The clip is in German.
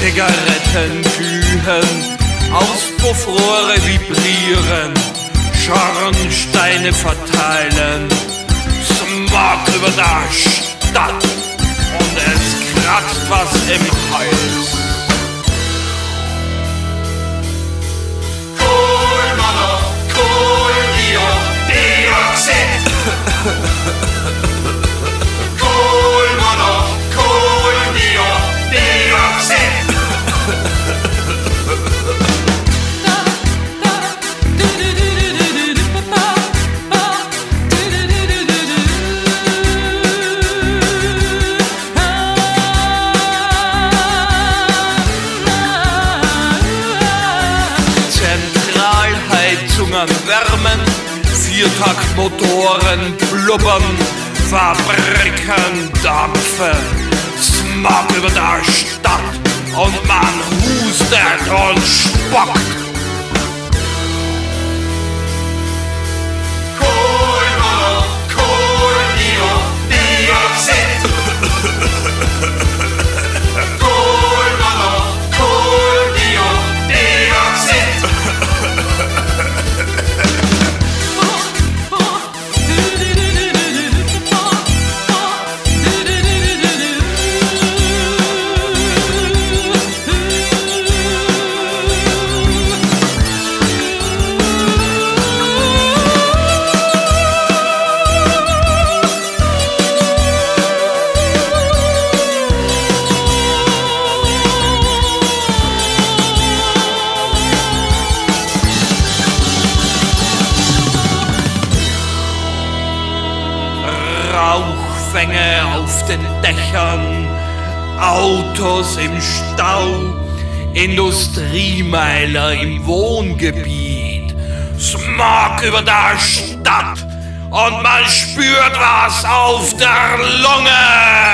Zigarettenkühen, Auspuffrohre vibrieren, Schornsteine verteilen, Smog über der Stadt und es kratzt was im Hals. Kohlenmonoxid. Kohlenmonoxid. Zentralheizungen wärmen, Viertaktmotoren blubbern, Fabriken dampfen, Smog über der Stadt und man hustet und spuckt. Kohlendioxid. Rauchfänge auf den Dächern, Autos im Stau, Industriemeiler im Wohngebiet, Smog über der Stadt und man spürt was auf der Lunge.